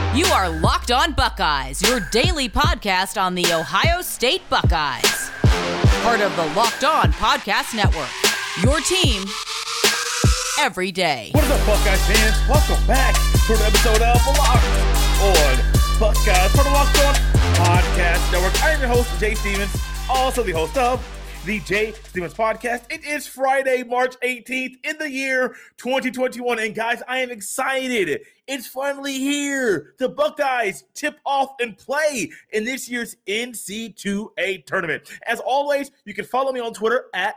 You are Locked On Buckeyes, your daily podcast on the Ohio State Buckeyes. Part of the Locked On Podcast Network, your team every day. What is up, Buckeyes fans? Welcome back to an episode of Locked On Buckeyes, part of the Locked On Podcast Network. I am your host, Jay Stevens, also the host of the Jay Stevens Podcast. It is Friday, March 18th in the year 2021. And guys, I am excited. It's finally here. The Buckeyes tip off and play in this year's NC2A tournament. As always, you can follow me on Twitter at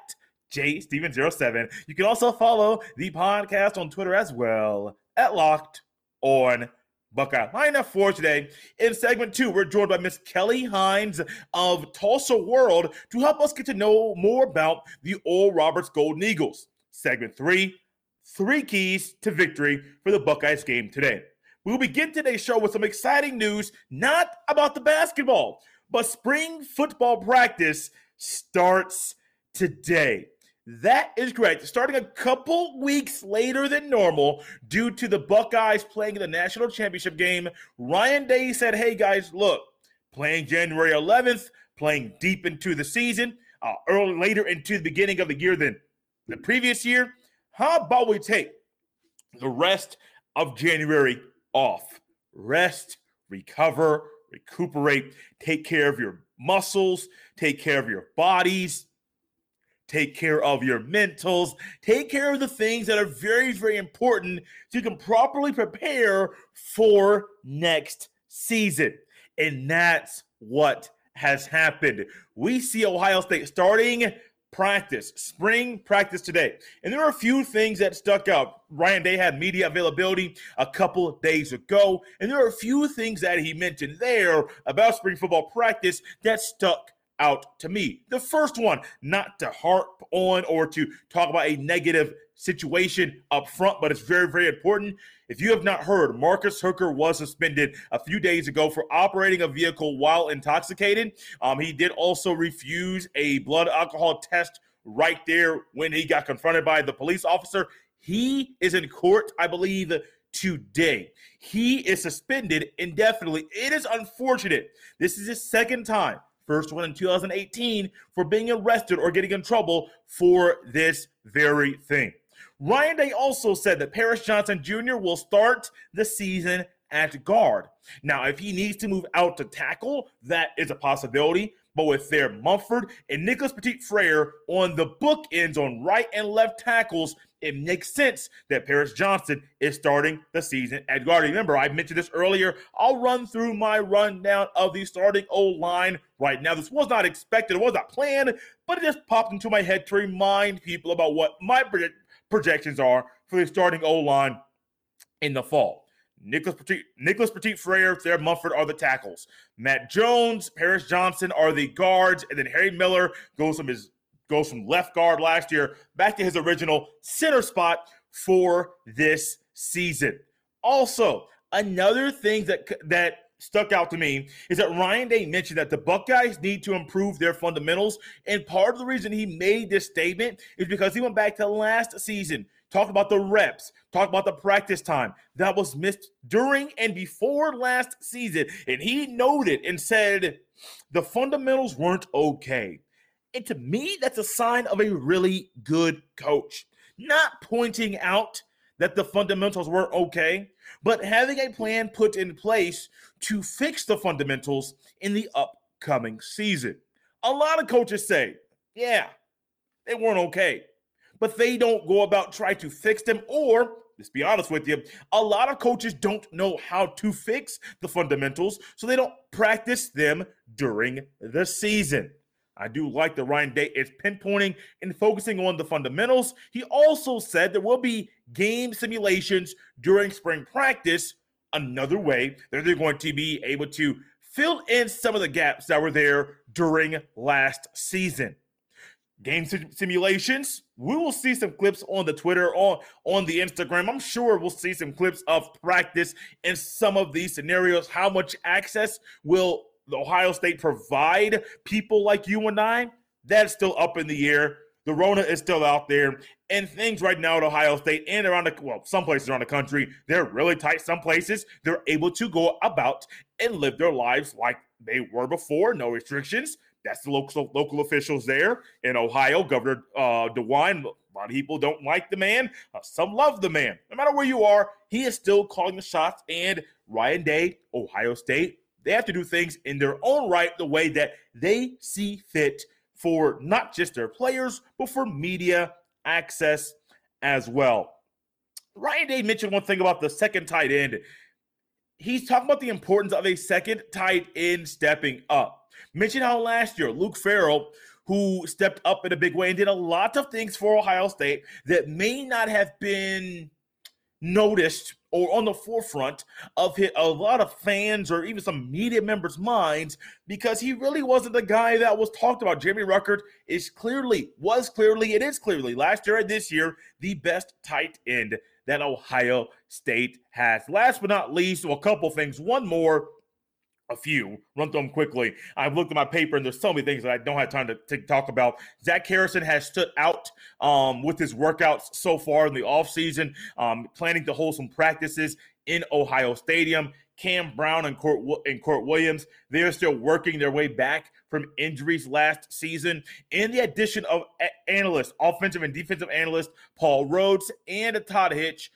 JSteven07. You can also follow the podcast on Twitter as well at Locked On Buckeye. Lineup for today. In segment 2, we're joined by Miss Kelly Hines of Tulsa World to help us get to know more about the Oral Roberts Golden Eagles. Segment 3, 3 keys to victory for the Buckeyes game today. We'll begin today's show with some exciting news, not about the basketball, but spring football practice starts today. That is correct. Starting a couple weeks later than normal due to the Buckeyes playing in the national championship game, Ryan Day said, hey guys, look, playing January 11th, playing deep into the season, later into the beginning of the year than the previous year, how about we take the rest of January off? Rest, recover, recuperate, take care of your muscles, take care of your bodies, take care of your mentals, take care of the things that are very, very important so you can properly prepare for next season. And that's what has happened. We see Ohio State starting practice, spring practice today. And there are a few things that stuck out. Ryan Day had media availability a couple of days ago, and there are a few things that he mentioned there about spring football practice that stuck out to me. The first one, not to harp on or to talk about a negative situation up front, but it's very, very important. If you have not heard, Marcus Hooker was suspended a few days ago for operating a vehicle while intoxicated. He did also refuse a blood alcohol test right there when he got confronted by the police officer. He is in court, I believe, today. He is suspended indefinitely. It is unfortunate. This is his second time. First one in 2018 for being arrested or getting in trouble for this very thing. Ryan Day also said that Paris Johnson Jr. will start the season at guard. Now, if he needs to move out to tackle, that is a possibility. But with their Mumford and Nicholas Petit-Frere on the bookends on right and left tackles, it makes sense that Paris Johnson is starting the season at guard. Remember, I mentioned this earlier. I'll run through my rundown of the starting O-line right now. This was not expected. It was not planned, but it just popped into my head to remind people about what my projections are for the starting O-line in the fall. Nicholas Petit-Frere, Sarah Mumford are the tackles. Matt Jones, Paris Johnson are the guards, and then Harry Miller goes from left guard last year back to his original center spot for this season. Also, another thing that stuck out to me is that Ryan Day mentioned that the Buckeyes need to improve their fundamentals, and part of the reason he made this statement is because he went back to last season, talked about the reps, talked about the practice time that was missed during and before last season, and he noted and said the fundamentals weren't okay. And to me, that's a sign of a really good coach. Not pointing out that the fundamentals weren't okay, but having a plan put in place to fix the fundamentals in the upcoming season. A lot of coaches say, yeah, they weren't okay, but they don't go about trying to fix them, or, let's be honest with you, a lot of coaches don't know how to fix the fundamentals, so they don't practice them during the season. I do like that Ryan Day is pinpointing and focusing on the fundamentals. He also said there will be game simulations during spring practice, another way that they're going to be able to fill in some of the gaps that were there during last season. Game simulations, we will see some clips on the Twitter, on the Instagram. I'm sure we'll see some clips of practice in some of these scenarios. How much access will Ohio State provide people like you and I? That's still up in the air. The Rona is still out there. And things right now at Ohio State and some places around the country, they're really tight. Some places, they're able to go about and live their lives like they were before, no restrictions. That's the local officials there in Ohio. Governor DeWine, a lot of people don't like the man. Some love the man. No matter where you are, he is still calling the shots. And Ryan Day, Ohio State, they have to do things in their own right, the way that they see fit for not just their players, but for media access as well. Ryan Day mentioned one thing about the second tight end. He's talking about the importance of a second tight end stepping up. Mentioned how last year, Luke Farrell, who stepped up in a big way and did a lot of things for Ohio State that may not have been noticed or on the forefront of a lot of fans or even some media members' minds, because he really wasn't the guy that was talked about. Jeremy Ruckert is clearly last year and this year the best tight end that Ohio State has. Last but not least, a couple things. One more. A few. Run through them quickly. I've looked at my paper, and there's so many things that I don't have time to talk about. Zach Harrison has stood out with his workouts so far in the offseason, planning to hold some practices in Ohio Stadium. Cam Brown and Court Williams, they're still working their way back from injuries last season. And the addition of offensive and defensive analyst Paul Rhodes and Todd Fitch,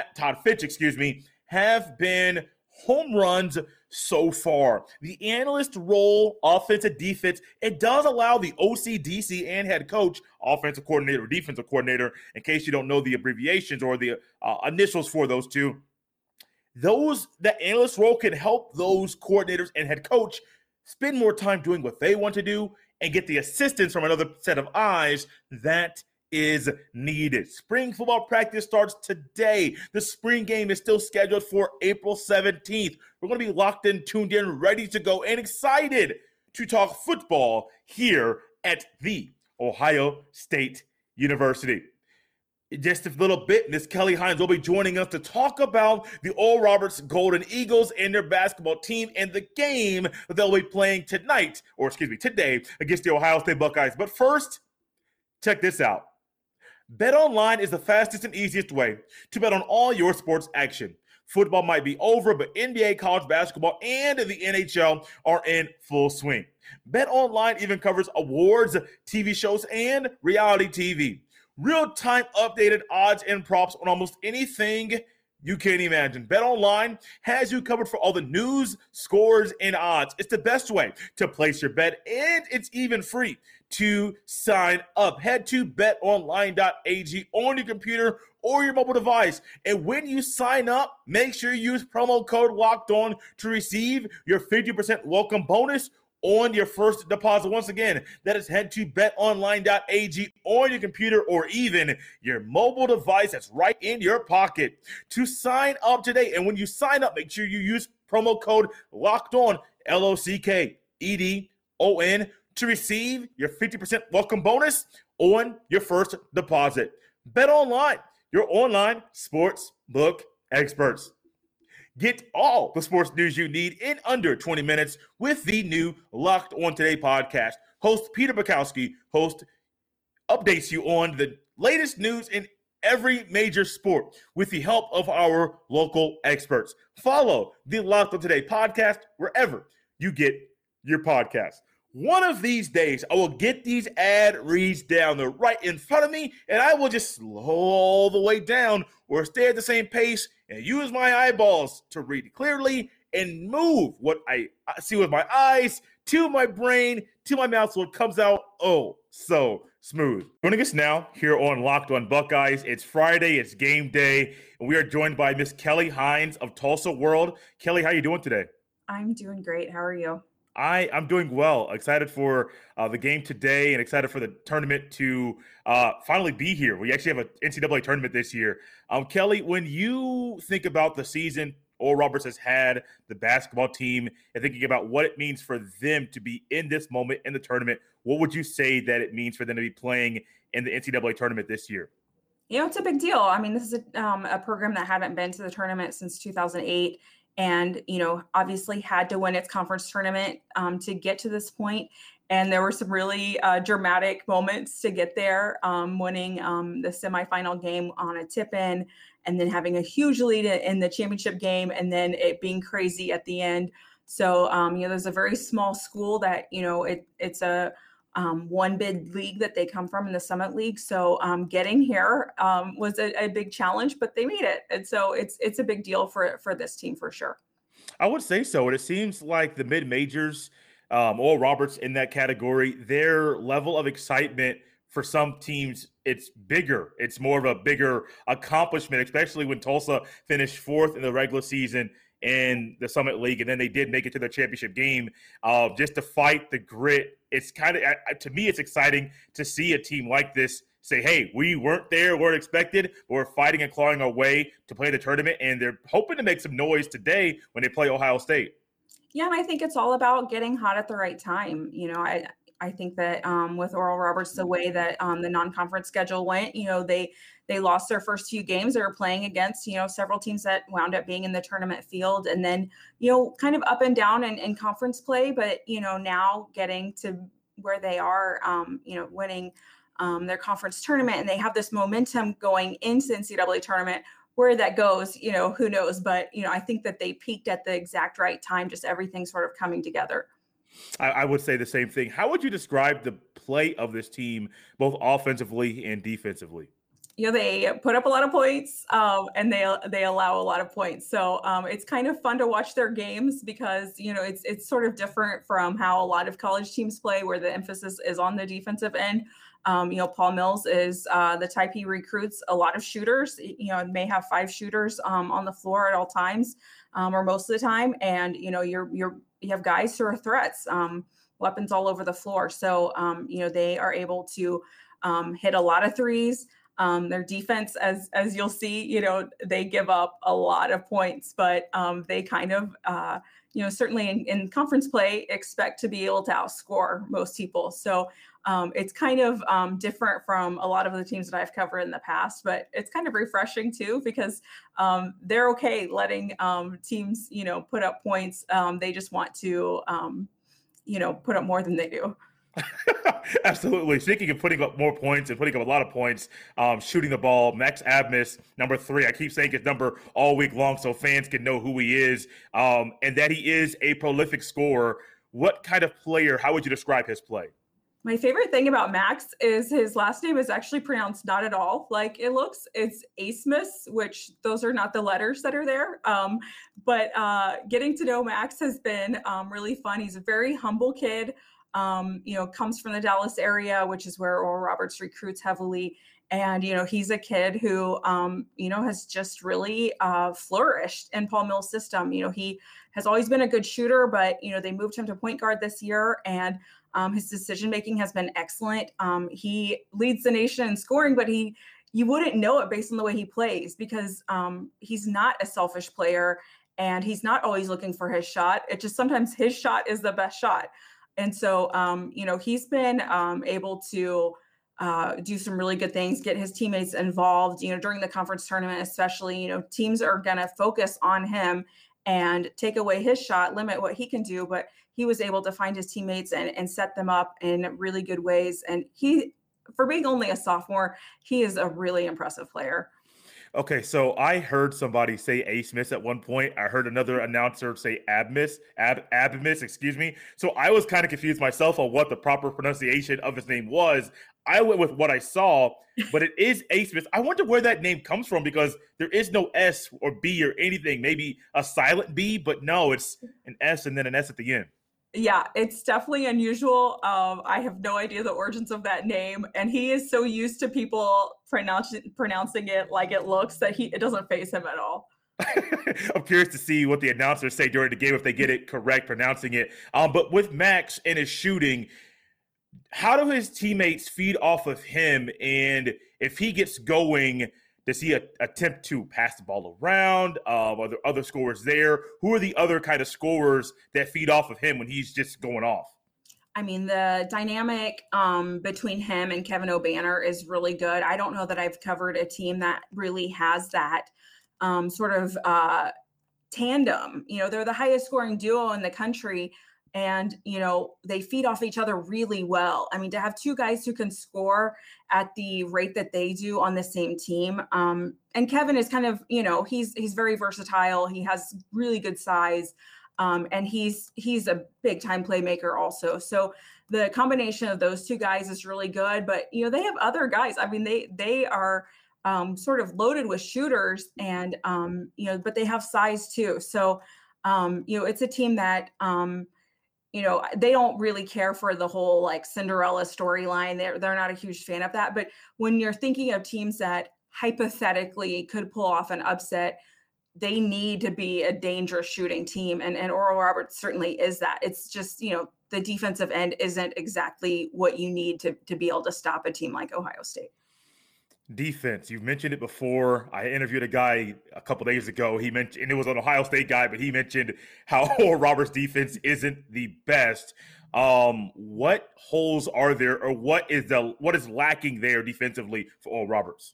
have been home runs so far. The analyst role, offensive, defense, it does allow the OC, DC, and head coach, offensive coordinator, defensive coordinator, in case you don't know the abbreviations or the initials for those two. The analyst role can help those coordinators and head coach spend more time doing what they want to do and get the assistance from another set of eyes that is needed. Spring football practice starts today. The spring game is still scheduled for April 17th. We're going to be locked in, tuned in, ready to go, and excited to talk football here at the Ohio State University. In just a little bit, Miss Kelly Hines will be joining us to talk about the Oral Roberts Golden Eagles and their basketball team and the game that they'll be playing today against the Ohio State Buckeyes. But first, check this out. BetOnline is the fastest and easiest way to bet on all your sports action. Football might be over, but NBA, college basketball, and the NHL are in full swing. BetOnline even covers awards, TV shows, and reality TV. Real-time updated odds and props on almost anything you can't imagine. BetOnline has you covered for all the news, scores, and odds. It's the best way to place your bet, and it's even free to sign up. Head to betonline.ag on your computer or your mobile device. And when you sign up, make sure you use promo code LOCKEDON to receive your 50% welcome bonus on your first deposit. Once again, that is head to betonline.ag on your computer or even your mobile device that's right in your pocket to sign up today. And when you sign up, make sure you use promo code LOCKEDON, LOCKEDON, to receive your 50% welcome bonus on your first deposit. BetOnline, your online sports book experts. Get all the sports news you need in under 20 minutes with the new Locked On Today podcast. Host Peter Bukowski updates you on the latest news in every major sport with the help of our local experts. Follow the Locked On Today podcast wherever you get your podcast. One of these days, I will get these ad reads down. They're right in front of me, and I will just slow all the way down or stay at the same pace and use my eyeballs to read clearly and move what I see with my eyes to my brain, to my mouth, so it comes out so smooth. Joining us now here on Locked On Buckeyes, it's Friday, it's game day, and we are joined by Miss Kelly Hines of Tulsa World. Kelly, how are you doing today? I'm doing great. How are you? I'm doing well. Excited for the game today and excited for the tournament to finally be here. We actually have an NCAA tournament this year. Kelly, when you think about the season Oral Roberts has had, the basketball team, and thinking about what it means for them to be in this moment in the tournament, what would you say that it means for them to be playing in the NCAA tournament this year? It's a big deal. I mean, this is a program that hadn't been to the tournament since 2008. And, obviously had to win its conference tournament to get to this point. And there were some really dramatic moments to get there, winning the semifinal game on a tip-in, and then having a huge lead in the championship game, and then it being crazy at the end. So, there's a very small school that, it's a one bid league that they come from in the Summit League. So getting here was a big challenge, but they made it. And so it's a big deal for this team for sure. I would say so. And it seems like the mid-majors, Oral Roberts in that category, their level of excitement for some teams, it's bigger. It's more of a bigger accomplishment, especially when Tulsa finished fourth in the regular season in the Summit League, and then they did make it to the championship game. Just to fight the grit, it's kind of, to me, it's exciting to see a team like this say, hey, we weren't there, weren't expected, but we're fighting and clawing our way to play the tournament, and they're hoping to make some noise today when they play Ohio State. Yeah, and I think it's all about getting hot at the right time. I think that with Oral Roberts, the way that the non-conference schedule went, they lost their first few games. They were playing against, several teams that wound up being in the tournament field, and then, kind of up and down in conference play. But, now getting to where they are, winning their conference tournament, and they have this momentum going into the NCAA tournament. Where that goes, who knows? But, I think that they peaked at the exact right time, just everything sort of coming together. I would say the same thing. How would you describe the play of this team, both offensively and defensively? They put up a lot of points and they allow a lot of points. So it's kind of fun to watch their games because, it's sort of different from how a lot of college teams play where the emphasis is on the defensive end. Paul Mills is the type he recruits a lot of shooters, may have 5 shooters on the floor at all times or most of the time. And, you have guys who are threats, weapons all over the floor. So, they are able to hit a lot of threes. Their defense, as you'll see, they give up a lot of points, but they kind of, certainly in conference play, expect to be able to outscore most people. So it's kind of different from a lot of the teams that I've covered in the past, but it's kind of refreshing too, because they're okay letting teams, put up points. They just want to, put up more than they do. Absolutely. Speaking of putting up more points and putting up a lot of points, shooting the ball, Max Abmas, number 3. I keep saying his number all week long so fans can know who he is, and that he is a prolific scorer. What kind of player, how would you describe his play? My favorite thing about Max is his last name is actually pronounced not at all like it looks. It's Abmas, which those are not the letters that are there. But getting to know Max has been really fun. He's a very humble kid. Comes from the Dallas area, which is where Oral Roberts recruits heavily. And, he's a kid who, has just really flourished in Paul Mills' system. He has always been a good shooter, but, they moved him to point guard this year, and his decision-making has been excellent. He leads the nation in scoring, but you wouldn't know it based on the way he plays because he's not a selfish player and he's not always looking for his shot. It just sometimes his shot is the best shot. And so, he's been able to do some really good things, get his teammates involved, during the conference tournament, especially, teams are going to focus on him and take away his shot, limit what he can do. But he was able to find his teammates and set them up in really good ways. And for being only a sophomore, he is a really impressive player. Okay, so I heard somebody say Abmas at one point. I heard another announcer say Abmas, excuse me. So I was kind of confused myself on what the proper pronunciation of his name was. I went with what I saw, but it is Abmas. I wonder where that name comes from because there is no S or B or anything. Maybe a silent B, but no, it's an S and then an S at the end. Yeah, it's definitely unusual. I have no idea the origins of that name. And he is so used to people pronouncing it like it looks that it doesn't faze him at all. I'm curious to see what the announcers say during the game if they get it correct pronouncing it. But with Max and his shooting, how do his teammates feed off of him? And if he gets going, does he attempt to pass the ball around? Are there other scorers there? Who are the other kind of scorers that feed off of him when he's just going off? I mean, the dynamic between him and Kevin O'Banner is really good. I don't know that I've covered a team that really has that sort of tandem. They're the highest scoring duo in the country, And, they feed off each other really well. I mean, to have two guys who can score at the rate that they do on the same team. And Kevin is kind of, he's very versatile. He has really good size. And he's a big time playmaker also. So the combination of those two guys is really good, but they have other guys. I mean, they are sort of loaded with shooters and, but they have size too. So, it's a team that, they don't really care for the whole like Cinderella storyline. They're not a huge fan of that. But when you're thinking of teams that hypothetically could pull off an upset, they need to be a dangerous shooting team. And Oral Roberts certainly is that. It's just, the defensive end isn't exactly what you need to be able to stop a team like Ohio State. Defense, you've mentioned it before. I interviewed a guy a couple days ago. He mentioned, and it was an Ohio State guy, but he mentioned how Oral Roberts' defense isn't the best. What holes are there, or what is lacking there defensively for Oral Roberts?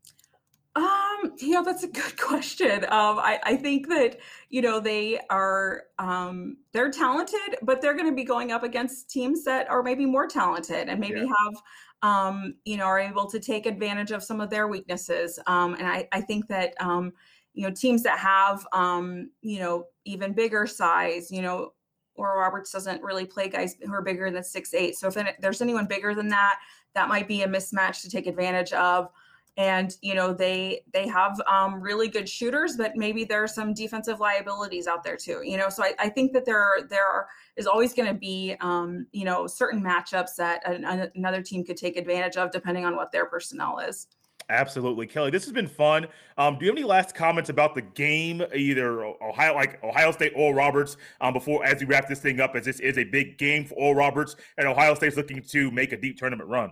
That's a good question. I think that, they are, they're talented, but they're going to be going up against teams that are maybe more talented and maybe have, are able to take advantage of some of their weaknesses. And I think that, teams that have, even bigger size, Oral Roberts doesn't really play guys who are bigger than 6'8". So if there's anyone bigger than that, that might be a mismatch to take advantage of. And, they have really good shooters, but maybe there are some defensive liabilities out there too, so I think that there is always going to be, certain matchups that another team could take advantage of depending on what their personnel is. Absolutely. Kelly, this has been fun. Do you have any last comments about the game, either Ohio State, Oral Roberts, before, as we wrap this thing up, as this is a big game for Oral Roberts and Ohio State's looking to make a deep tournament run?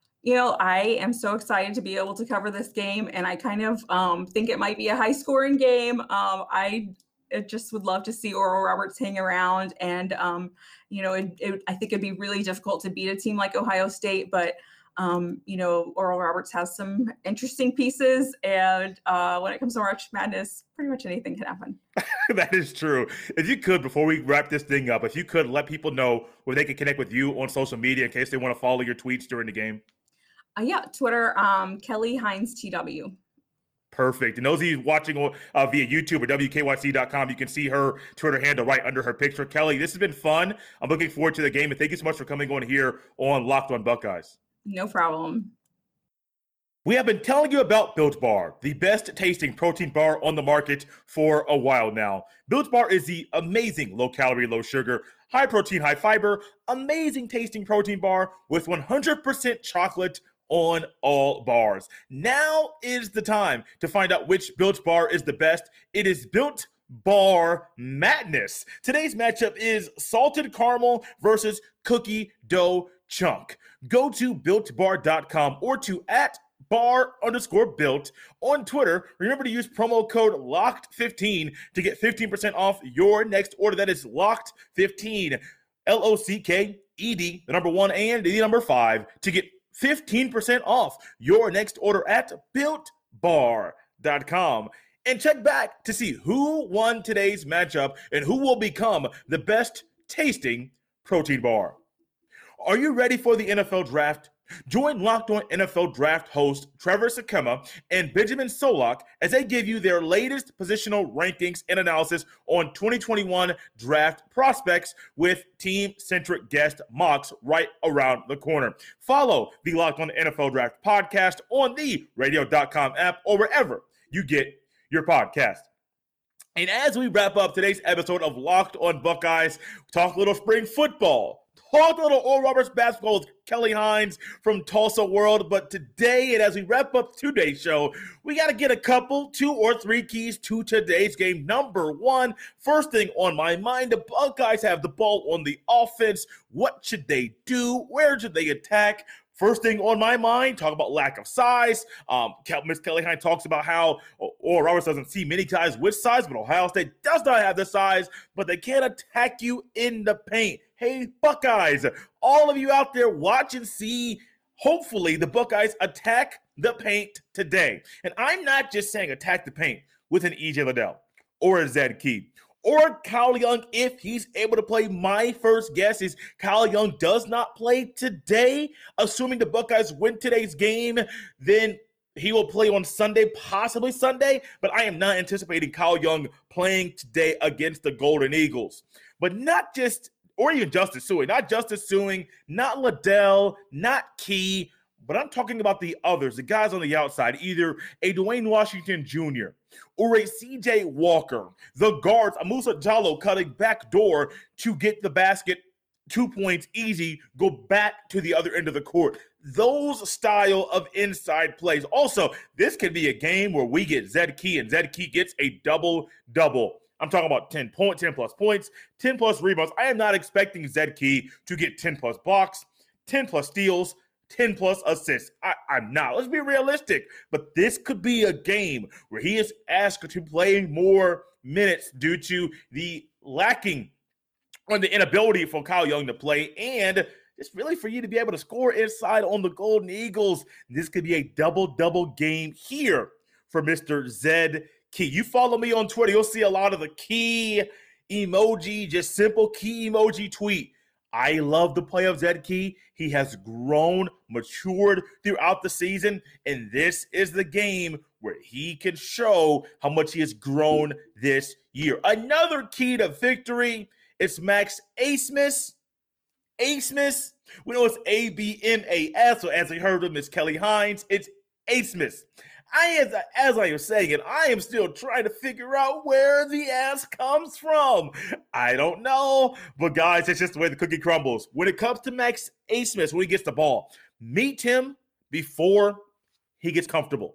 I am so excited to be able to cover this game, and I kind of think it might be a high-scoring game. I just would love to see Oral Roberts hang around, and I think it'd be really difficult to beat a team like Ohio State, but Oral Roberts has some interesting pieces, and when it comes to March Madness, pretty much anything can happen. That is true. If you could, before we wrap this thing up, if you could let people know where they can connect with you on social media in case they want to follow your tweets during the game. Twitter, Kelly Hines TW. Perfect. And those of you watching via YouTube or WKYC.com, you can see her Twitter handle right under her picture. Kelly, this has been fun. I'm looking forward to the game, and thank you so much for coming on here on Locked On Buckeyes. No problem. We have been telling you about Built Bar, the best tasting protein bar on the market for a while now. Built Bar is the amazing low calorie, low sugar, high protein, high fiber, amazing tasting protein bar with 100% chocolate on all bars. Now is the time to find out which Built Bar is the best. It is Built Bar Madness. Today's matchup is salted caramel versus cookie dough chunk. Go to BuiltBar.com or to @bar_built on Twitter. Remember to use promo code LOCKED15 to get 15% off your next order. That is LOCKED15, LOCKED, the number 1 and the number 5, to get 15% off your next order at BuiltBar.com. And check back to see who won today's matchup and who will become the best tasting protein bar. Are you ready for the NFL Draft? Join Locked On NFL Draft host Trevor Sakema and Benjamin Solak as they give you their latest positional rankings and analysis on 2021 draft prospects with team-centric guest mocks right around the corner. Follow the Locked On NFL Draft podcast on the radio.com app or wherever you get your podcast. And as we wrap up today's episode of Locked On Buckeyes, talk a little spring football. Talk a little Oral Roberts basketball with Kelly Hines from Tulsa World. But today, and as we wrap up today's show, we got to get a couple, 2 or 3 keys to today's game. Number 1, first thing on my mind, the Buckeyes have the ball on the offense. What should they do? Where should they attack? First thing on my mind, talk about lack of size. Miss Kelly Hines talks about how Oral Roberts doesn't see many guys with size, but Ohio State does not have the size, but they can attack you in the paint. Hey, Buckeyes, all of you out there watch and see, hopefully the Buckeyes attack the paint today. And I'm not just saying attack the paint with an E.J. Liddell or a Zed Key or Kyle Young if he's able to play. My first guess is Kyle Young does not play today. Assuming the Buckeyes win today's game, then he will play on Sunday, possibly Sunday, but I am not anticipating Kyle Young playing today against the Golden Eagles. But not just, or even Justice Sueing, not Liddell, not Key, but I'm talking about the others, the guys on the outside, either a Dwayne Washington Jr. or a C.J. Walker, the guards, a Musa Jallo cutting back door to get the basket, 2 points easy, go back to the other end of the court. Those style of inside plays. Also, this could be a game where we get Zed Key and Zed Key gets a double-double. I'm talking about 10 plus points, 10 plus rebounds. I am not expecting Zed Key to get 10 plus blocks, 10 plus steals, 10 plus assists. I'm not. Let's be realistic. But this could be a game where he is asked to play more minutes due to the lacking or the inability for Kyle Young to play, and it's really for you to be able to score inside on the Golden Eagles. This could be a double-double game here for Mr. Zed Key. You follow me on Twitter, you'll see a lot of the key emoji, just simple key emoji tweet. I love the play of Zed Key. He has grown, matured throughout the season, and this is the game where he can show how much he has grown this year. Another key to victory is Max Abmas. Abmas. We know it's A-B-M-A-S, so as we heard of Miss Kelly Hines, it's Abmas. As I am saying it, I am still trying to figure out where the ass comes from. I don't know, but guys, it's just the way the cookie crumbles. When it comes to Max Abmas, when he gets the ball, meet him before he gets comfortable.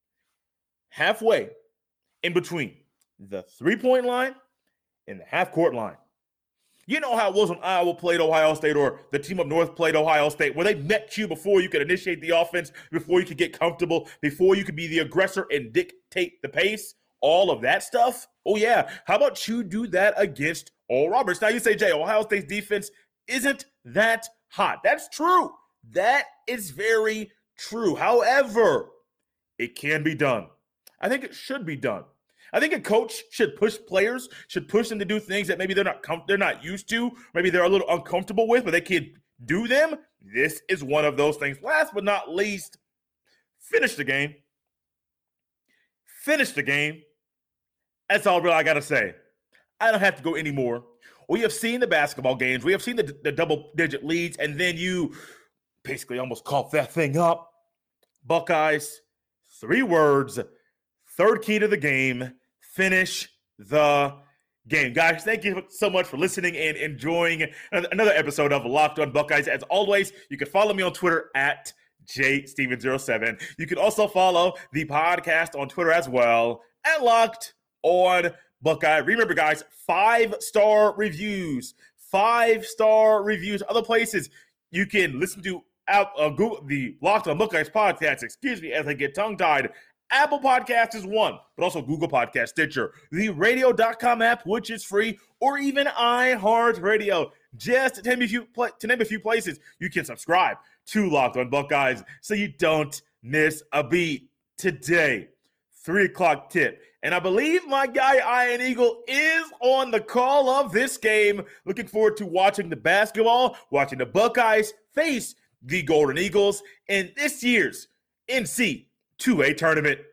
Halfway in between the three-point line and the half-court line. You know how it was when Iowa played Ohio State or the team up north played Ohio State, where they met you before you could initiate the offense, before you could get comfortable, before you could be the aggressor and dictate the pace, all of that stuff. Oh, yeah. How about you do that against Oral Roberts? Now you say, Jay, Ohio State's defense isn't that hot. That's true. That is very true. However, it can be done. I think it should be done. I think a coach should push players, should push them to do things that maybe they're not used to, maybe they're a little uncomfortable with, but they can do them. This is one of those things. Last but not least, finish the game. Finish the game. That's all really I got to say. I don't have to go anymore. We have seen the basketball games. We have seen the double-digit leads, and then you basically almost coughed that thing up. Buckeyes, 3 words, third key to the game. Finish the game. Guys, thank you so much for listening and enjoying another episode of Locked On Buckeyes. As always, you can follow me on Twitter at JSteven07. You can also follow the podcast on Twitter as well at Locked On Buckeye. Remember, guys, 5-star reviews. 5-star reviews. Other places you can listen to Google, the Locked On Buckeyes podcast, as I get tongue-tied. Apple Podcast is one, but also Google Podcast, Stitcher, the radio.com app, which is free, or even iHeartRadio. Just to name a few places you can subscribe to Locked On Buckeyes so you don't miss a beat. Today, 3 o'clock tip. And I believe my guy, Ian Eagle, is on the call of this game. Looking forward to watching the basketball, watching the Buckeyes face the Golden Eagles in this year's NC2A tournament.